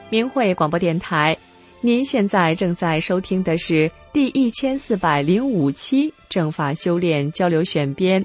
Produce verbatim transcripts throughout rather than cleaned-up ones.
明慧广播电台，您现在正在收听的是第一千四百零五期正法修炼交流选编。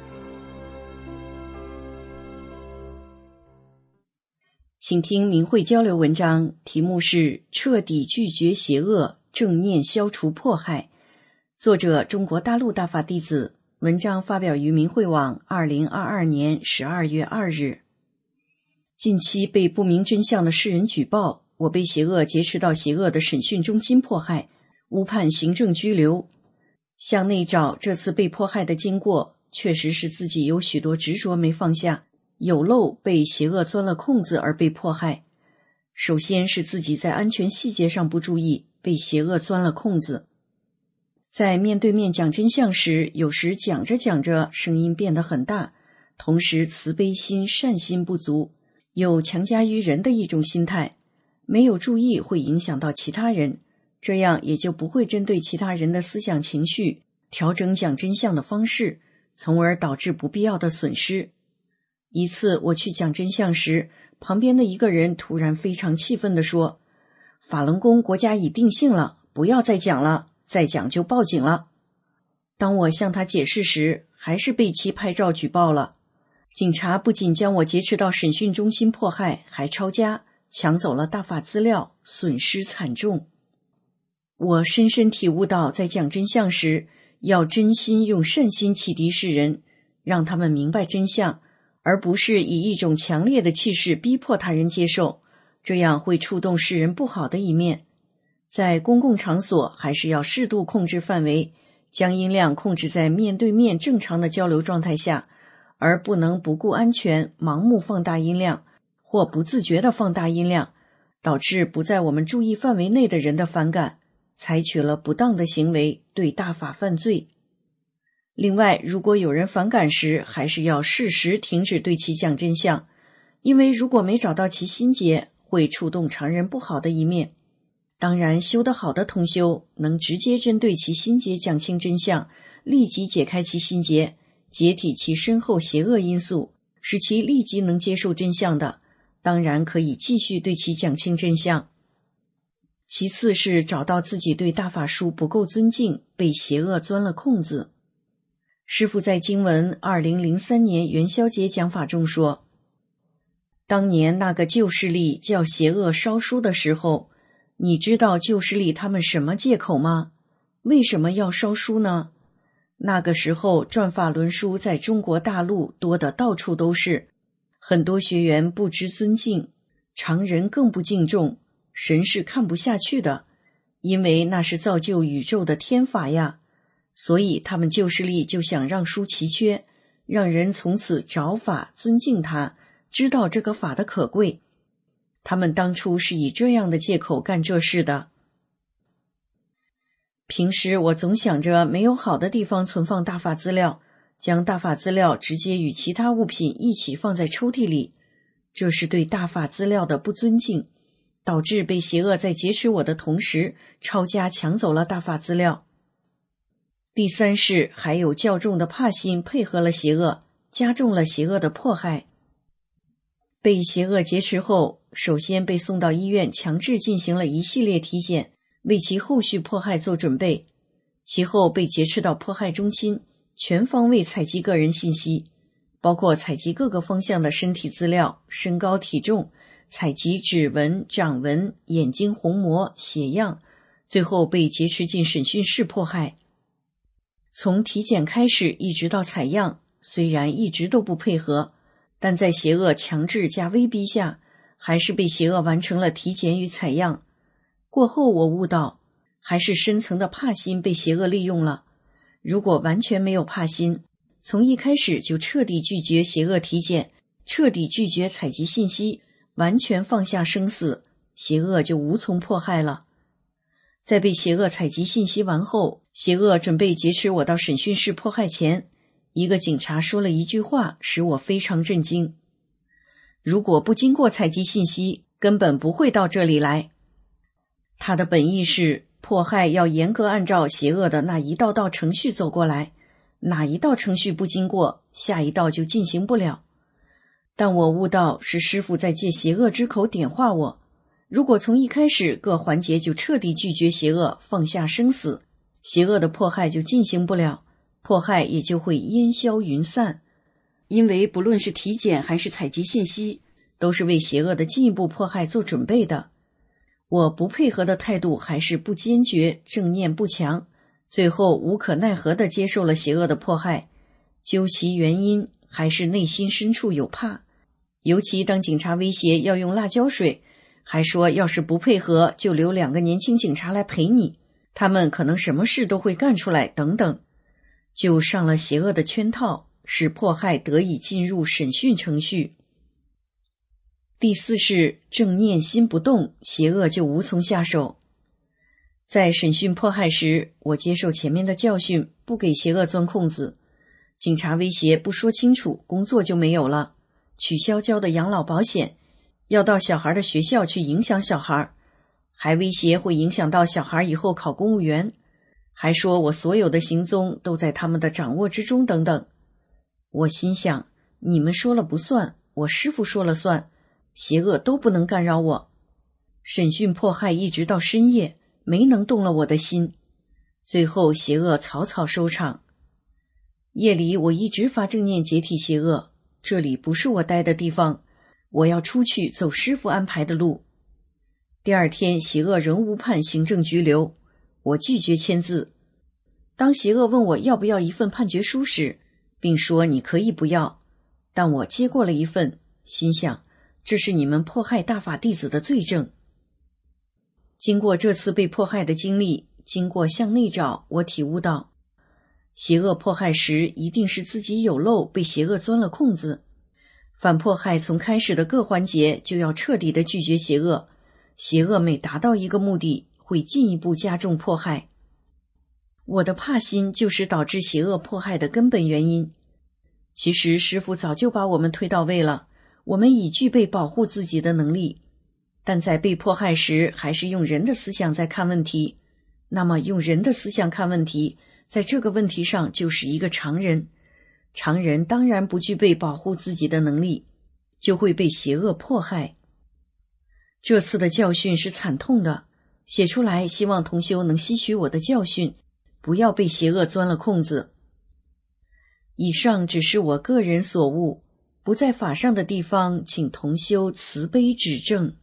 请听明慧交流文章，题目是彻底拒绝邪恶，正念消除迫害，作者中国大陆大法弟子，文章发表于明慧网二零二二年十二月二日。近期被不明真相的世人举报，我被邪恶劫持到邪恶的审讯中心迫害，误判行政拘留。向内找这次被迫害的经过，确实是自己有许多执着没放下，有漏被邪恶钻了空子而被迫害。首先是自己在安全细节上不注意，被邪恶钻了空子。在面对面讲真相时，有时讲着讲着声音变得很大，同时慈悲心善心不足，有强加于人的一种心态，没有注意会影响到其他人，这样也就不会针对其他人的思想情绪调整讲真相的方式，从而导致不必要的损失。一次我去讲真相时，旁边的一个人突然非常气愤地说，法轮功国家已定性了，不要再讲了，再讲就报警了。当我向他解释时，还是被其拍照举报了。警察不仅将我劫持到审讯中心迫害，还抄家，抢走了大法资料，损失惨重。我深深体悟到，在讲真相时，要真心用善心启迪世人，让他们明白真相，而不是以一种强烈的气势逼迫他人接受，这样会触动世人不好的一面。在公共场所还是要适度控制范围，将音量控制在面对面正常的交流状态下，而不能不顾安全盲目放大音量，或不自觉地放大音量，导致不在我们注意范围内的人的反感，采取了不当的行为，对大法犯罪。另外，如果有人反感时，还是要适时停止对其讲真相，因为如果没找到其心结，会触动常人不好的一面。当然，修得好的同修能直接针对其心结讲清真相，立即解开其心结，解体其身后邪恶因素，使其立即能接受真相的，当然可以继续对其讲清真相。其次是找到自己对大法书不够尊敬，被邪恶钻了空子。师父在经文二零零三年元宵节讲法中说，当年那个旧势力叫邪恶烧书的时候，你知道旧势力他们什么借口吗？为什么要烧书呢？那个时候转法轮书在中国大陆多得到处都是，很多学员不知尊敬，常人更不敬重，神是看不下去的，因为那是造就宇宙的天法呀。所以他们旧势力就想让书奇缺，让人从此找法尊敬它，知道这个法的可贵。他们当初是以这样的借口干这事的。平时我总想着没有好的地方存放大法资料，将大法资料直接与其他物品一起放在抽屉里，这是对大法资料的不尊敬，导致被邪恶在劫持我的同时，抄家抢走了大法资料。第三是还有较重的怕心配合了邪恶，加重了邪恶的迫害。被邪恶劫持后，首先被送到医院强制进行了一系列体检，为其后续迫害做准备。其后被劫持到迫害中心，全方位采集个人信息，包括采集各个方向的身体资料、身高体重，采集指纹、掌纹、眼睛虹膜、血样，最后被劫持进审讯室迫害。从体检开始一直到采样，虽然一直都不配合，但在邪恶强制加威逼下，还是被邪恶完成了体检与采样。过后我悟到，还是深层的怕心被邪恶利用了。如果完全没有怕心，从一开始就彻底拒绝邪恶体检，彻底拒绝采集信息，完全放下生死，邪恶就无从迫害了。在被邪恶采集信息完后，邪恶准备劫持我到审讯室迫害前，一个警察说了一句话，使我非常震惊。如果不经过采集信息，根本不会到这里来。他的本意是迫害要严格按照邪恶的那一道道程序走过来，哪一道程序不经过，下一道就进行不了。但我悟到是师父在借邪恶之口点化我， 如果从一开始各环节就彻底拒绝邪恶，放下生死，邪恶的迫害就进行不了，迫害也就会烟消云散。因为不论是体检还是采集信息，都是为邪恶的进一步迫害做准备的。我不配合的态度还是不坚决，正念不强，最后无可奈何地接受了邪恶的迫害。究其原因，还是内心深处有怕。尤其当警察威胁要用辣椒水，还说要是不配合就留两个年轻警察来陪你，他们可能什么事都会干出来等等，就上了邪恶的圈套，使迫害得以进入审讯程序。第四是正念心不动，邪恶就无从下手。在审讯迫害时，我接受前面的教训，不给邪恶钻空子。警察威胁不说清楚，工作就没有了，取消交的养老保险，要到小孩的学校去影响小孩，还威胁会影响到小孩以后考公务员，还说我所有的行踪都在他们的掌握之中等等。我心想，你们说了不算，我师父说了算，邪恶都不能干扰我。审讯迫害一直到深夜，没能动了我的心，最后邪恶草草收场。夜里我一直发正念解体邪恶，这里不是我待的地方，我要出去走师父安排的路。第二天邪恶仍无判行政拘留，我拒绝签字。当邪恶问我要不要一份判决书时，并说你可以不要，但我接过了一份，心想这是你们迫害大法弟子的罪证。经过这次被迫害的经历，经过向内找，我体悟到邪恶迫害时一定是自己有漏，被邪恶钻了空子。反迫害从开始的各环节就要彻底的拒绝邪恶，邪恶每达到一个目的，会进一步加重迫害。我的怕心就是导致邪恶迫害的根本原因。其实师父早就把我们推到位了，我们已具备保护自己的能力，但在被迫害时还是用人的思想在看问题。那么用人的思想看问题，在这个问题上就是一个常人，常人当然不具备保护自己的能力，就会被邪恶迫害。这次的教训是惨痛的，写出来希望同修能吸取我的教训，不要被邪恶钻了空子。以上只是我个人所悟，不在法上的地方，请同修慈悲指正。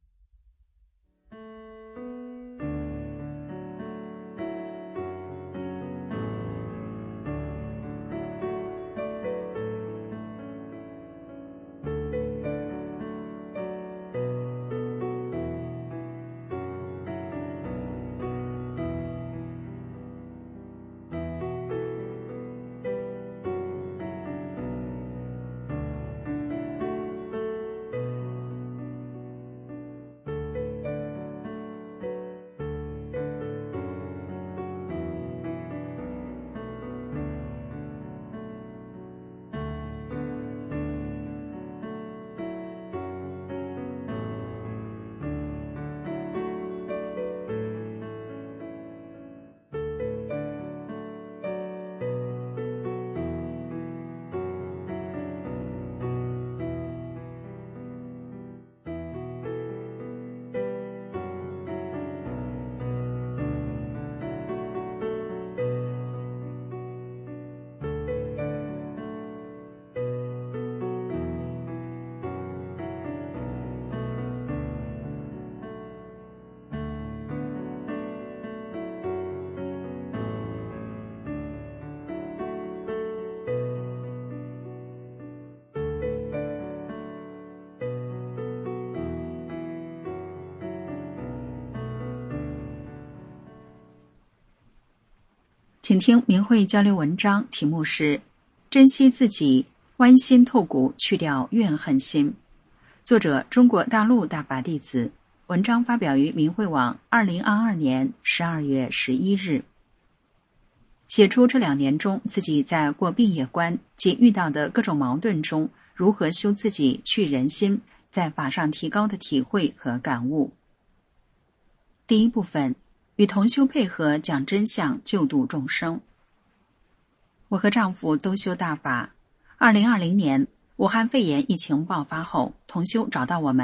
请听明慧交流文章，题目是珍惜自己，剜心透骨，去掉怨恨心。作者中国大陆大法弟子，文章发表于明慧网二零二二年十二月十一日。写出这两年中自己在过病业关及遇到的各种矛盾中，如何修自己去人心，在法上提高的体会和感悟。第一部分，与同修配合讲真相，救度众生。我和丈夫都修大法。二零二零年武汉肺炎疫情爆发后，同修找到我们，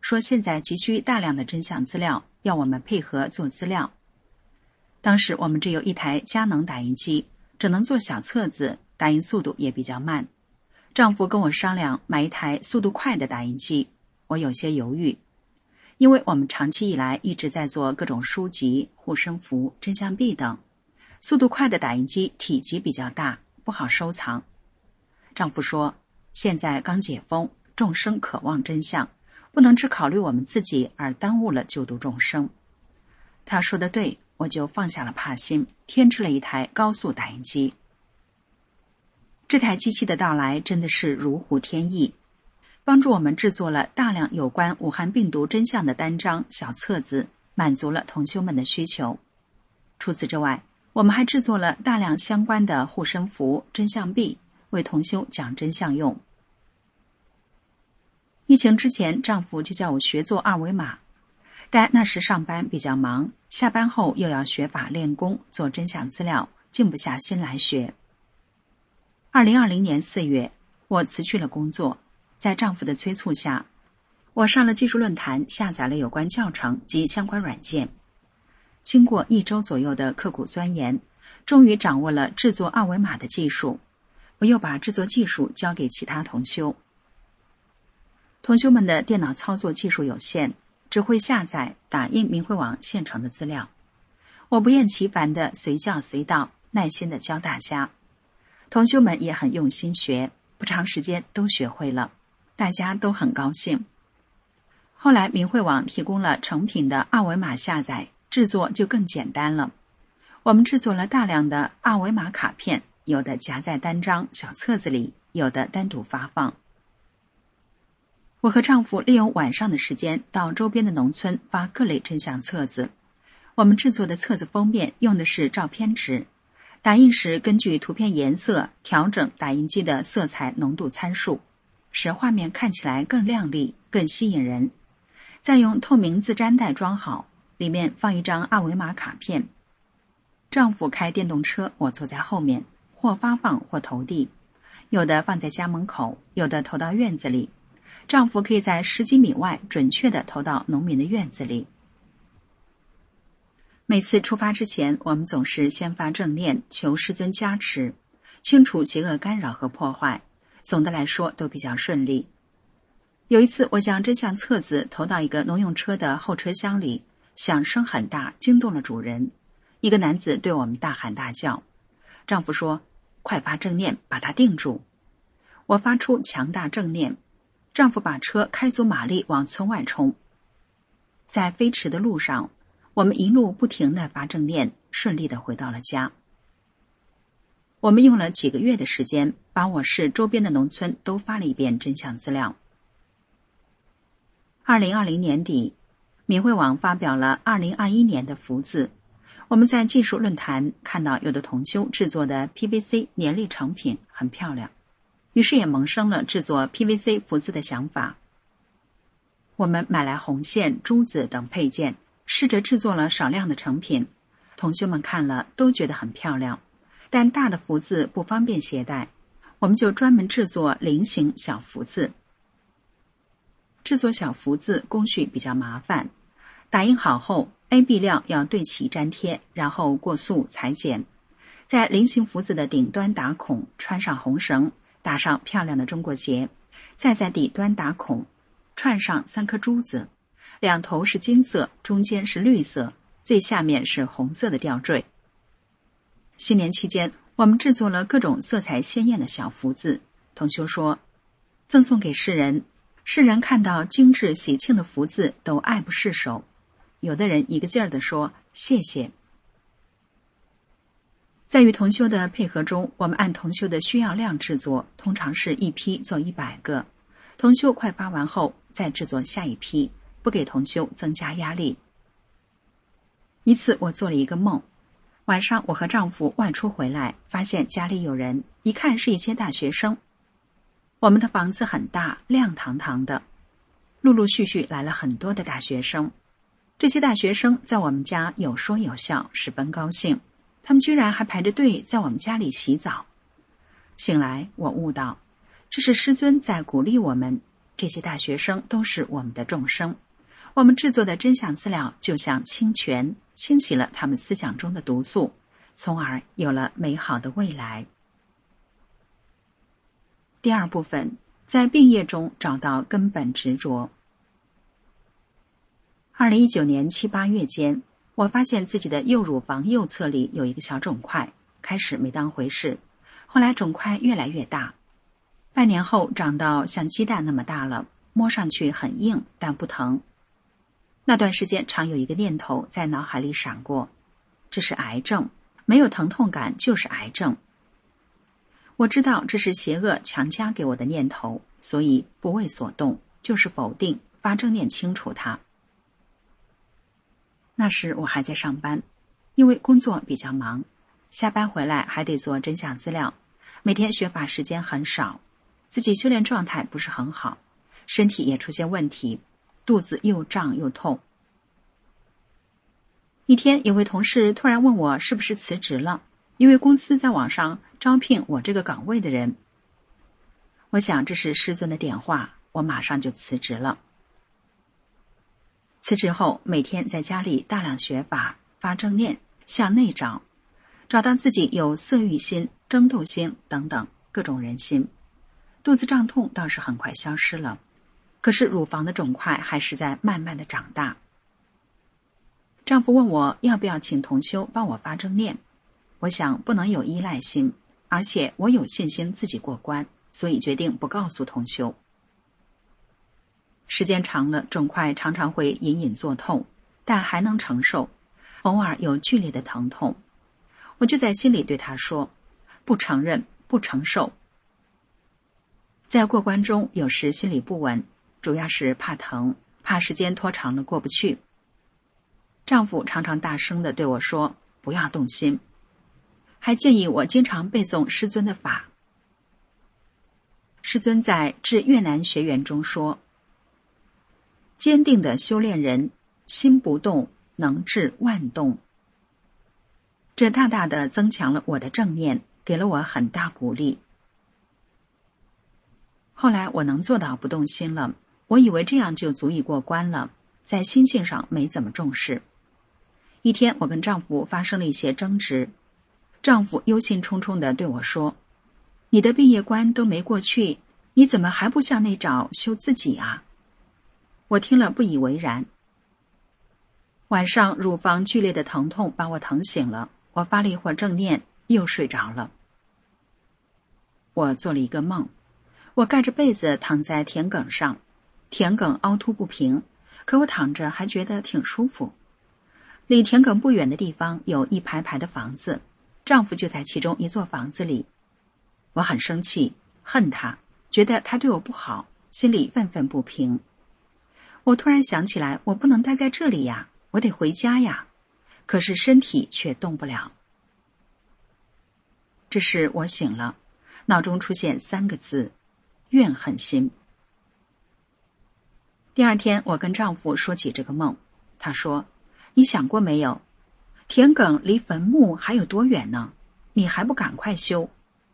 说现在急需大量的真相资料，要我们配合做资料。当时我们只有一台佳能打印机，只能做小册子，打印速度也比较慢。丈夫跟我商量买一台速度快的打印机，我有些犹豫，因为我们长期以来一直在做各种书籍、护身符、真相币等，速度快的打印机体积比较大，不好收藏。丈夫说，现在刚解封，众生渴望真相，不能只考虑我们自己而耽误了救度众生。他说得对，我就放下了怕心，添置了一台高速打印机。这台机器的到来真的是如虎添翼，帮助我们制作了大量有关武汉病毒真相的单张、小册子，满足了同修们的需求。除此之外，我们还制作了大量相关的护身符、真相币，为同修讲真相用。疫情之前，丈夫就叫我学做二维码，但那时上班比较忙，下班后又要学法练功，做真相资料，静不下心来学。二零二零年四月，我辞去了工作，在丈夫的催促下，我上了技术论坛，下载了有关教程及相关软件。经过一周左右的刻苦钻研，终于掌握了制作二维码的技术。我又把制作技术交给其他同修。同修们的电脑操作技术有限，只会下载、打印明慧网现成的资料。我不厌其烦地随叫随到，耐心地教大家。同修们也很用心学，不长时间都学会了，大家都很高兴。后来明慧网提供了成品的二维码下载，制作就更简单了。我们制作了大量的二维码卡片，有的夹在单张、小册子里，有的单独发放。我和丈夫利用晚上的时间到周边的农村发各类真相册子。我们制作的册子封面用的是照片纸，打印时根据图片颜色调整打印机的色彩浓度参数，使画面看起来更亮丽、更吸引人。再用透明自粘袋装好，里面放一张二维码卡片。丈夫开电动车，我坐在后面，或发放或投递，有的放在家门口，有的投到院子里。丈夫可以在十几米外准确地投到农民的院子里。每次出发之前，我们总是先发正念，求师尊加持，清除邪恶干扰和破坏，总的来说都比较顺利。有一次，我将真相册子投到一个农用车的后车厢里，响声很大，惊动了主人。一个男子对我们大喊大叫，丈夫说，快发正念，把它定住。我发出强大正念，丈夫把车开足马力往村外冲。在飞驰的路上，我们一路不停地发正念，顺利地回到了家。我们用了几个月的时间，把我市周边的农村都发了一遍真相资料。二零二零年底，明慧网发表了二零二一年的福字。我们在技术论坛看到有的同修制作的 P V C 年历成品很漂亮，于是也萌生了制作 P V C 福字的想法。我们买来红线、珠子等配件，试着制作了少量的成品，同学们看了都觉得很漂亮，但大的福字不方便携带，我们就专门制作菱形小福字。制作小福字工序比较麻烦，打印好后 A B 料要对齐粘贴，然后过塑裁剪，在菱形福字的顶端打孔，穿上红绳，打上漂亮的中国结，再在底端打孔，串上三颗珠子，两头是金色，中间是绿色，最下面是红色的吊坠。新年期间，我们制作了各种色彩鲜艳的小福字，同修说，赠送给世人，世人看到精致喜庆的福字都爱不释手，有的人一个劲儿地说谢谢。在与同修的配合中，我们按同修的需要量制作，通常是一批做一百个，同修快发完后再制作下一批，不给同修增加压力。一次我做了一个梦，晚上我和丈夫外出回来，发现家里有人，一看是一些大学生。我们的房子很大，亮堂堂的，陆陆续续来了很多的大学生。这些大学生在我们家有说有笑，十分高兴，他们居然还排着队在我们家里洗澡。醒来我悟到，这是师尊在鼓励我们， 这些大学生都是我们的众生，我们制作的真相资料就像清泉，清洗了他们思想中的毒素，从而有了美好的未来。第二部分，在病业中找到根本执着。二零一九年七八月间，我发现自己的右乳房右侧里有一个小肿块，开始没当回事，后来肿块越来越大，半年后长到像鸡蛋那么大了，摸上去很硬，但不疼。那段时间常有一个念头在脑海里闪过，这是癌症，没有疼痛感就是癌症。我知道这是邪恶强加给我的念头，所以不为所动，就是否定，发正念清除它。那时我还在上班，因为工作比较忙，下班回来还得做真相资料，每天学法时间很少，自己修炼状态不是很好，身体也出现问题，肚子又胀又痛。一天有位同事突然问我是不是辞职了，因为公司在网上招聘我这个岗位的人。我想这是师尊的点化，我马上就辞职了。辞职后每天在家里大量学法，发正念，向内找，找到自己有色欲心、争斗心等等各种人心。肚子胀痛倒是很快消失了，可是乳房的肿块还是在慢慢的长大。丈夫问我要不要请同修帮我发正念，我想不能有依赖心，而且我有信心自己过关，所以决定不告诉同修。时间长了，肿块常常会隐隐作痛，但还能承受，偶尔有剧烈的疼痛。我就在心里对他说，不承认，不承受。在过关中有时心里不稳，主要是怕疼，怕时间拖长了过不去。丈夫常常大声地对我说，不要动心，还建议我经常背诵师尊的法。师尊在致越南学员中说，坚定的修炼人，心不动，能治万动。这大大的增强了我的正念，给了我很大鼓励。后来我能做到不动心了，我以为这样就足以过关了，在心性上没怎么重视。一天我跟丈夫发生了一些争执，丈夫忧心忡忡地对我说，你的毕业关都没过去，你怎么还不向内找修自己啊？我听了不以为然。晚上乳房剧烈的疼痛把我疼醒了，我发了一会儿正念，又睡着了。我做了一个梦，我盖着被子躺在田埂上，田埂凹凸不平，可我躺着还觉得挺舒服。离田埂不远的地方有一排排的房子，丈夫就在其中一座房子里。我很生气，恨他，觉得他对我不好，心里愤愤不平。我突然想起来，我不能待在这里呀，我得回家呀，可是身体却动不了。这时我醒了，脑中出现三个字，怨恨心。第二天我跟丈夫说起这个梦，他说，你想过没有，田埂离坟墓还有多远呢？你还不赶快修？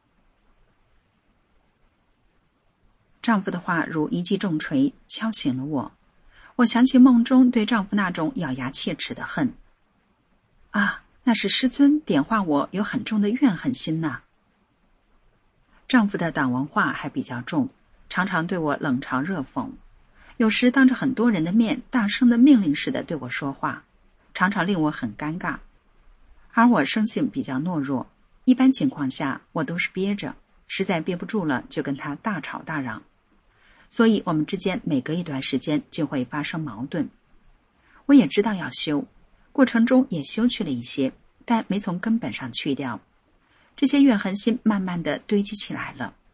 丈夫的话如一记重锤，敲醒了我。我想起梦中对丈夫那种咬牙切齿的恨。啊，那是师尊点化我有很重的怨恨心呐。丈夫的党文化还比较重，常常对我冷嘲热讽，有时当着很多人的面大声的命令似的对我说话，常常令我很尴尬。而我生性比较懦弱，一般情况下我都是憋着，实在憋不住了就跟他大吵大嚷，所以我们之间每隔一段时间就会发生矛盾。我也知道要修，过程中也修去了一些，但没从根本上去掉，这些怨恨心慢慢的堆积起来了。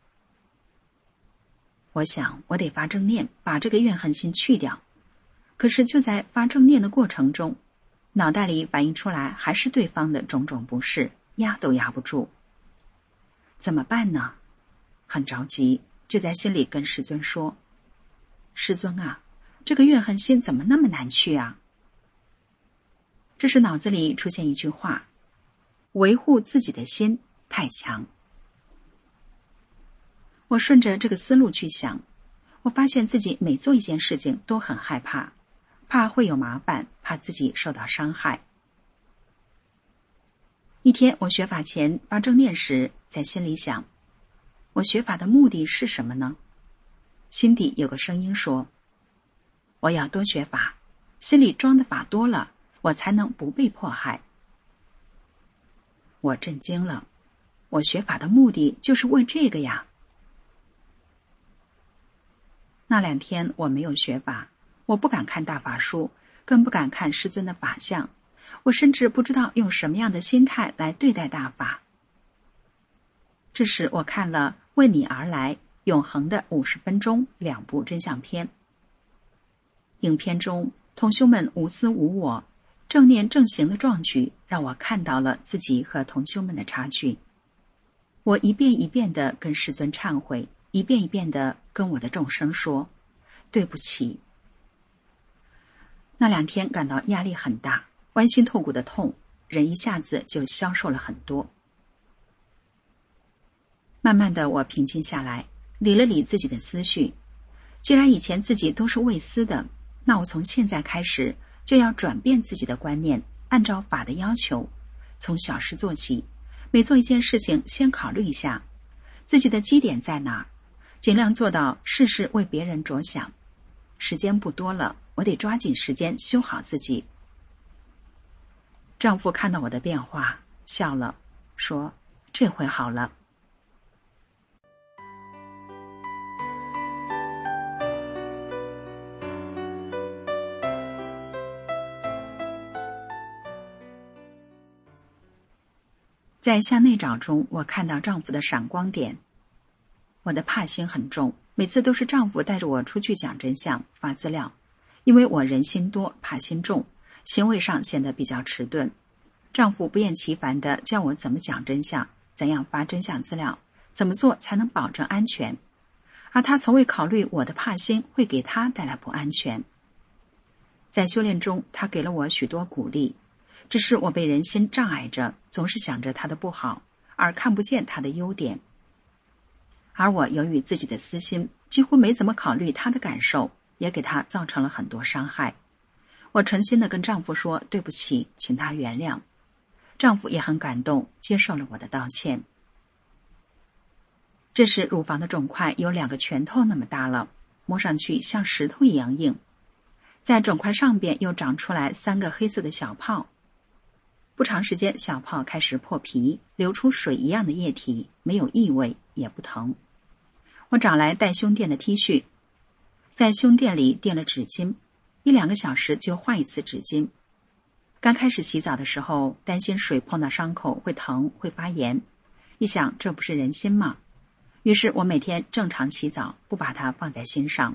我想我得发正念，把这个怨恨心去掉。可是就在发正念的过程中，脑袋里反映出来还是对方的种种不是，压都压不住。怎么办呢？很着急，就在心里跟师尊说，师尊啊，这个怨恨心怎么那么难去啊？这时脑子里出现一句话，维护自己的心太强。我顺着这个思路去想， 我发现自己每做一件事情都很害怕，怕会有麻烦，怕自己受到伤害。一天我学法前发正念时，在心里想，我学法的目的是什么呢？心底有个声音说，我要多学法，心里装的法多了，我才能不被迫害。我震惊了，我学法的目的就是为这个呀。那两天我没有学法，我不敢看大法书，更不敢看师尊的法相，我甚至不知道用什么样的心态来对待大法。这时我看了《为你而来》永恒的五十分钟两部真相片。影片中同修们无私无我、正念正行的壮举，让我看到了自己和同修们的差距。我一遍一遍地跟师尊忏悔，一遍一遍地跟我的众生说对不起。那两天感到压力很大，剜心透骨的痛，人一下子就消瘦了很多。慢慢的我平静下来，理了理自己的思绪。既然以前自己都是未思的，那我从现在开始就要转变自己的观念，按照法的要求，从小事做起，每做一件事情先考虑一下自己的基点在哪，尽量做到事事为别人着想。时间不多了，我得抓紧时间修好自己。丈夫看到我的变化，笑了，说这回好了。在向内找中，我看到丈夫的闪光点。我的怕心很重，每次都是丈夫带着我出去讲真相、发资料，因为我人心多，怕心重，行为上显得比较迟钝。丈夫不厌其烦地教我怎么讲真相，怎样发真相资料，怎么做才能保证安全，而他从未考虑我的怕心会给他带来不安全。在修炼中，他给了我许多鼓励，只是我被人心障碍着，总是想着他的不好，而看不见他的优点。而我由于自己的私心，几乎没怎么考虑他的感受，也给他造成了很多伤害。我诚心地跟丈夫说对不起，请他原谅。丈夫也很感动，接受了我的道歉。这时乳房的肿块有两个拳头那么大了，摸上去像石头一样硬。在肿块上边又长出来三个黑色的小泡。不长时间，小泡开始破皮，流出水一样的液体，没有异味，也不疼。我找来带胸垫的 T 恤，在胸垫里垫了纸巾，一两个小时就换一次纸巾。刚开始洗澡的时候，担心水碰到伤口会疼会发炎，一想这不是人心吗？于是我每天正常洗澡，不把它放在心上。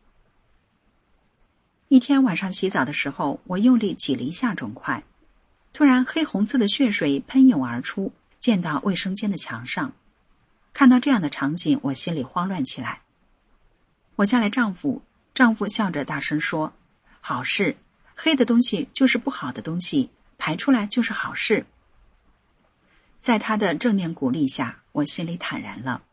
一天晚上洗澡的时候，我用力挤了一下肿块，突然黑红色的血水喷涌而出，溅到卫生间的墙上。看到这样的场景，我心里慌乱起来。我叫来丈夫，丈夫笑着大声说，好事，黑的东西就是不好的东西，排出来就是好事。在他的正念鼓励下，我心里坦然了。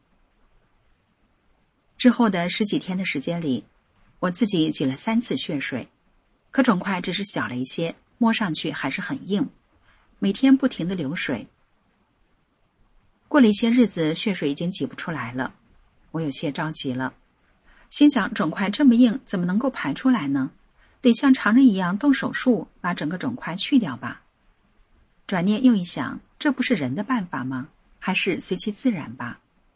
之后的十几天的时间里，我自己挤了三次血水，可肿块只是小了一些，摸上去还是很硬，每天不停地流水。过了一些日子，血水已经挤不出来了，我有些着急了，心想肿块这么硬，怎么能够排出来呢？得像常人一样动手术，把整个肿块去掉吧。转念又一想，这不是人的办法吗？还是随其自然吧。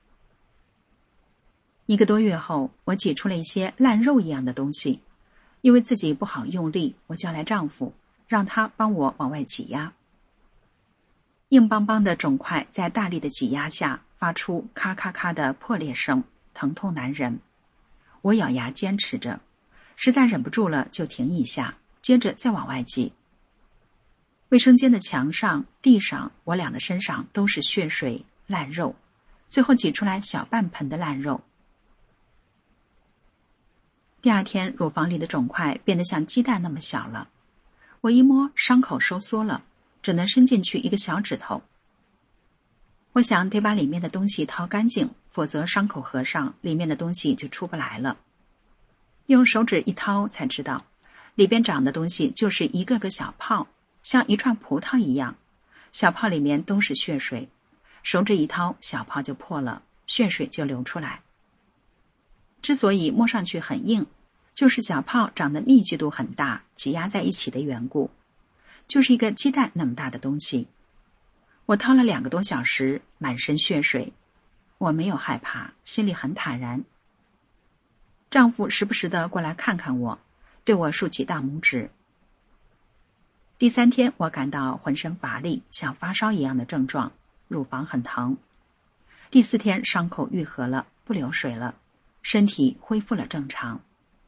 一个多月后，我挤出了一些烂肉一样的东西，因为自己不好用力，我叫来丈夫，让他帮我往外挤压。硬邦邦的肿块在大力的挤压下发出咔咔咔的破裂声，疼痛难忍。我咬牙坚持着，实在忍不住了就停一下，接着再往外挤。卫生间的墙上、地上，我俩的身上都是血水、烂肉，最后挤出来小半盆的烂肉。第二天，乳房里的肿块变得像鸡蛋那么小了，我一摸，伤口收缩了，只能伸进去一个小指头。我想得把里面的东西掏干净，否则伤口合上，里面的东西就出不来了。 用手指一掏才知道，里边长的东西就是一个个小泡，像一串葡萄一样，小泡里面都是血水，手指一掏，小泡就破了，血水就流出来。之所以摸上去很硬，就是小泡长得密集度很大，挤压在一起的缘故，就是一个鸡蛋那么大的东西。我掏了两个多小时，满身血水，我没有害怕，心里很坦然。丈夫时不时地过来看看我，对我竖起大拇指。第三天，我感到浑身乏力，像发烧一样的症状，乳房很疼。第四天，伤口愈合了，不流水了，身体恢复了正常。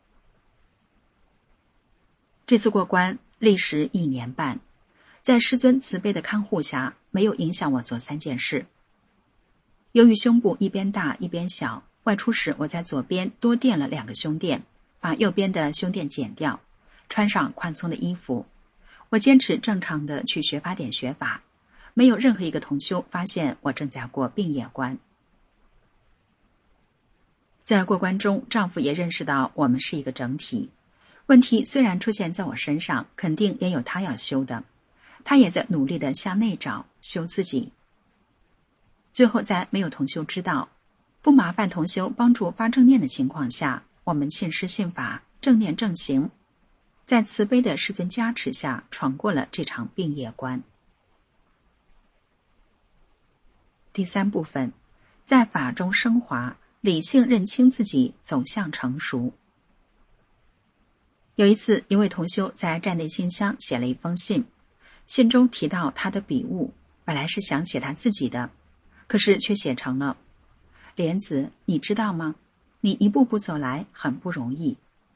这次过关历时一年半，在师尊慈悲的看护下，没有影响我做三件事。由于胸部一边大一边小，外出时我在左边多垫了两个胸垫，把右边的胸垫剪掉，穿上宽松的衣服。我坚持正常的去学法典学法，没有任何一个同修发现我正在过病业关。在过关中，丈夫也认识到我们是一个整体，问题虽然出现在我身上，肯定也有他要修的，他也在努力地向内找，修自己。最后在没有同修知道，不麻烦同修帮助发正念的情况下，我们信师信法，正念正行，在慈悲的师尊加持下，闯过了这场病业关。第三部分，在法中升华，理性认清自己，走向成熟。有一次，一位同修在站内信箱写了一封信，信中提到他的笔误，本来是想写他自己的，可是却写成了：莲子，你知道吗？你一步步走来很不容易。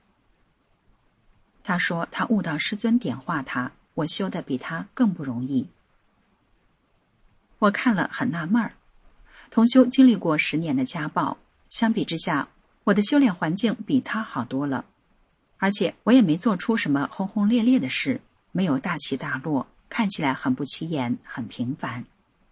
他说他悟到师尊点化他，我修得比他更不容易。我看了很纳闷儿，同修经历过十年的家暴，相比之下，我的修炼环境比他好多了，而且我也没做出什么轰轰烈烈的事，没有大起大落，看起来很不起眼，很平凡。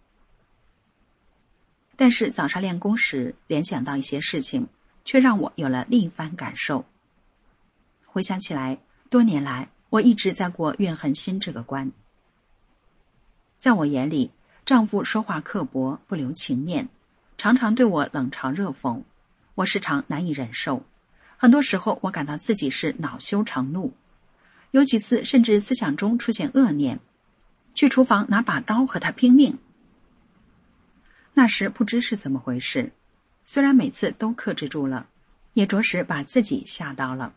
但是早上练功时联想到一些事情，却让我有了另一番感受。回想起来，多年来我一直在过怨恨心这个关。在我眼里，丈夫说话刻薄，不留情面，常常对我冷嘲热讽，我时常难以忍受。很多时候我感到自己是恼羞成怒，有几次甚至思想中出现恶念，去厨房拿把刀和他拼命。那时不知是怎么回事，虽然每次都克制住了，也着实把自己吓到了。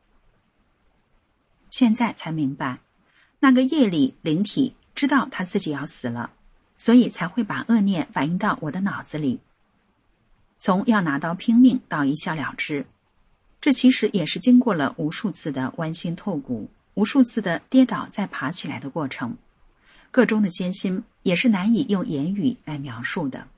现在才明白，那个夜里灵体知道他自己要死了，所以才会把恶念反映到我的脑子里。从要拿刀拼命到一笑了之，这其实也是经过了无数次的剜心透骨，无数次的跌倒再爬起来的过程，个中的艰辛也是难以用言语来描述的。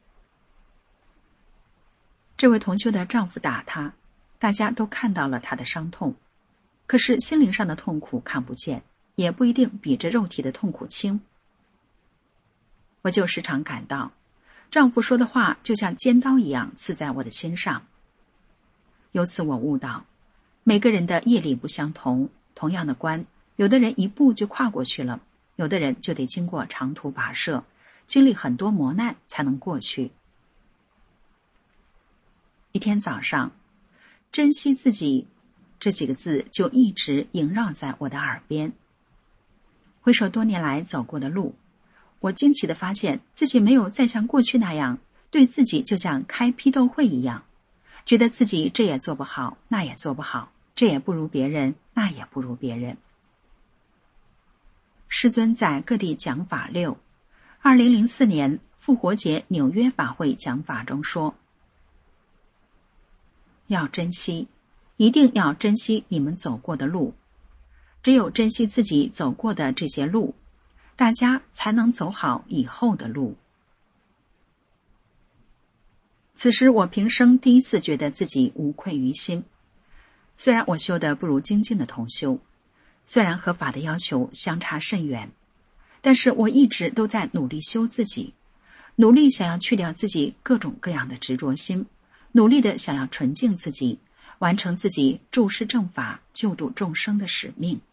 这位同修的丈夫打她，大家都看到了她的伤痛，可是心灵上的痛苦看不见，也不一定比这肉体的痛苦轻。我就时常感到，丈夫说的话就像尖刀一样刺在我的心上。由此我悟到，每个人的业力不相同，同样的关，有的人一步就跨过去了，有的人就得经过长途跋涉，经历很多磨难才能过去。一天早上，珍惜自己这几个字就一直萦绕在我的耳边。回首多年来走过的路，我惊奇地发现自己没有再像过去那样对自己就像开批斗会一样，觉得自己这也做不好，那也做不好，这也不如别人，那也不如别人。师尊在各地讲法六，二零零四年复活节纽约法会讲法中说，要珍惜，一定要珍惜你们走过的路，只有珍惜自己走过的这些路，大家才能走好以后的路。此时我平生第一次觉得自己无愧于心。虽然我修的不如精进的同修，虽然和法的要求相差甚远，但是我一直都在努力修自己，努力想要去掉自己各种各样的执着心，努力的想要纯净自己， 完成自己注释正法、救度众生的使命。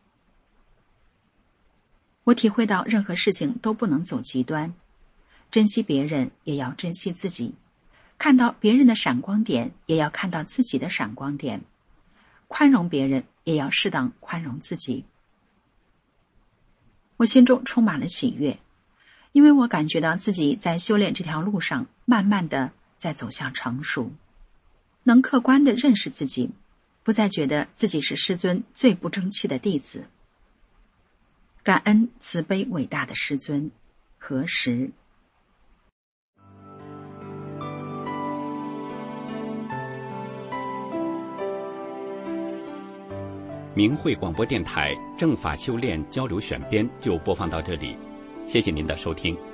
我体会到任何事情都不能走极端，珍惜别人也要珍惜自己，看到别人的闪光点也要看到自己的闪光点，宽容别人也要适当宽容自己。我心中充满了喜悦，因为我感觉到自己在修炼这条路上慢慢的在走向成熟，能客观地认识自己，不再觉得自己是师尊最不争气的弟子。感恩慈悲伟大的师尊，何时？ 明慧广播电台正法修炼交流选编就播放到这里，谢谢您的收听。